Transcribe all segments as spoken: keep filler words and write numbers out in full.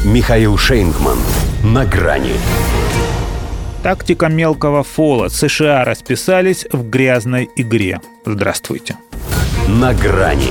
Михаил Шейнгман. На грани. Тактика мелкого фола. США расписались в грязной игре. Здравствуйте. На грани.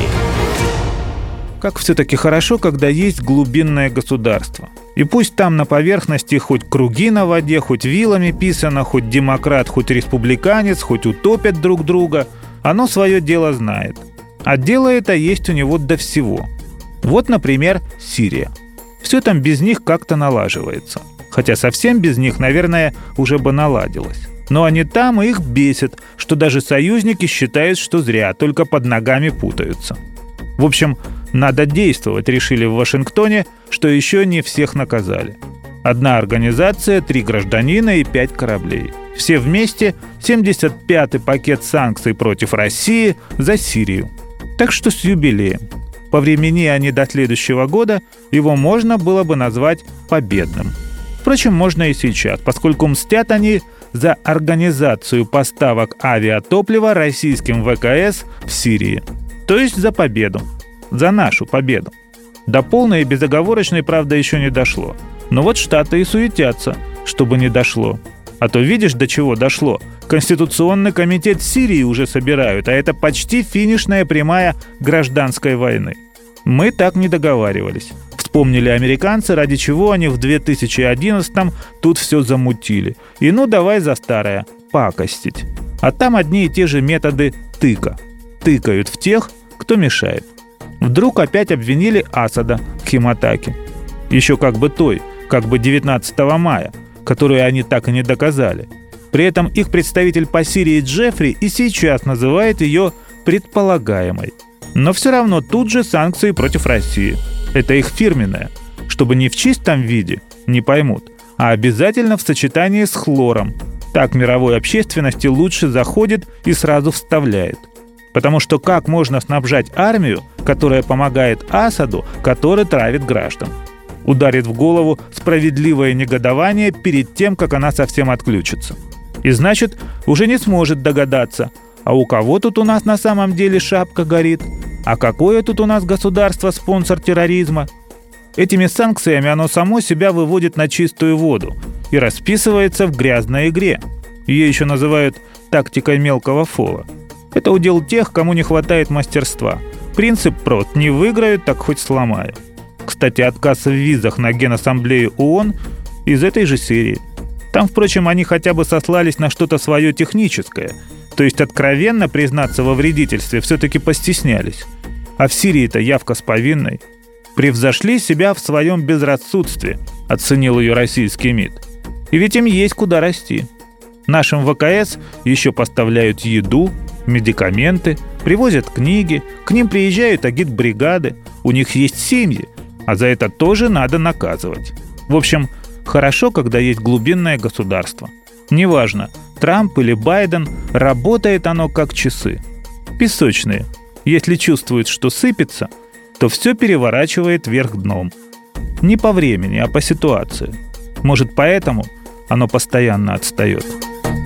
Как все-таки хорошо, когда есть глубинное государство. И пусть там на поверхности хоть круги на воде, хоть вилами писано, хоть демократ, хоть республиканец, хоть утопят друг друга, оно свое дело знает. А дело это есть у него до всего. Вот, например, Сирия. Все там без них как-то налаживается. Хотя совсем без них, наверное, уже бы наладилось. Но они там, и их бесит, что даже союзники считают, что зря, только под ногами путаются. В общем, надо действовать, решили в Вашингтоне, что еще не всех наказали. Одна организация, три гражданина и пять кораблей. Все вместе семьдесят пятый пакет санкций против России за Сирию. Так что с юбилеем. По времени они до следующего года, его можно было бы назвать победным. Впрочем, можно и сейчас, поскольку мстят они за организацию поставок авиатоплива российским ВКС в Сирии. То есть за победу. За нашу победу. До полной и безоговорочной, правда, еще не дошло. Но вот Штаты и суетятся, чтобы не дошло. А то видишь, до чего дошло. Конституционный комитет Сирии уже собирают, а это почти финишная прямая гражданской войны. Мы так не договаривались. Вспомнили американцы, ради чего они в две тысячи одиннадцатом тут все замутили. И ну давай за старое – пакостить. А там одни и те же методы тыка. Тыкают в тех, кто мешает. Вдруг опять обвинили Асада в химатаке. Еще как бы той, как бы девятнадцатого мая, которую они так и не доказали. При этом их представитель по Сирии Джеффри и сейчас называет ее предполагаемой. Но все равно тут же санкции против России. Это их фирменное. Чтобы не в чистом виде, не поймут, а обязательно в сочетании с хлором. Так мировой общественности лучше заходит и сразу вставляет. Потому что как можно снабжать армию, которая помогает Асаду, который травит граждан? Ударит в голову справедливое негодование перед тем, как она совсем отключится. И значит, уже не сможет догадаться, а у кого тут у нас на самом деле шапка горит? А какое тут у нас государство спонсор терроризма? Этими санкциями оно само себя выводит на чистую воду и расписывается в грязной игре. Ее еще называют тактикой мелкого фола. Это удел тех, кому не хватает мастерства. Принцип прост: не выиграю, так хоть сломаю. Кстати, отказ в визах на Генассамблею ООН из этой же серии. Там, впрочем, они хотя бы сослались на что-то свое техническое, то есть откровенно признаться во вредительстве все-таки постеснялись. А в Сирии-то явка с повинной. Превзошли себя в своем безрассудстве, оценил ее российский МИД. И ведь им есть куда расти. Нашим ВКС еще поставляют еду, медикаменты, привозят книги, к ним приезжают агитбригады, у них есть семьи, а за это тоже надо наказывать. В общем, хорошо, когда есть глубинное государство. Неважно, Трамп или Байден, работает оно как часы. Песочные. Если чувствует, что сыпется, то все переворачивает вверх дном. Не по времени, а по ситуации. Может, поэтому оно постоянно отстает.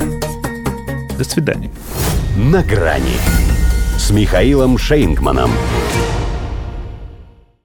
До свидания. На грани с Михаилом Шейнгманом.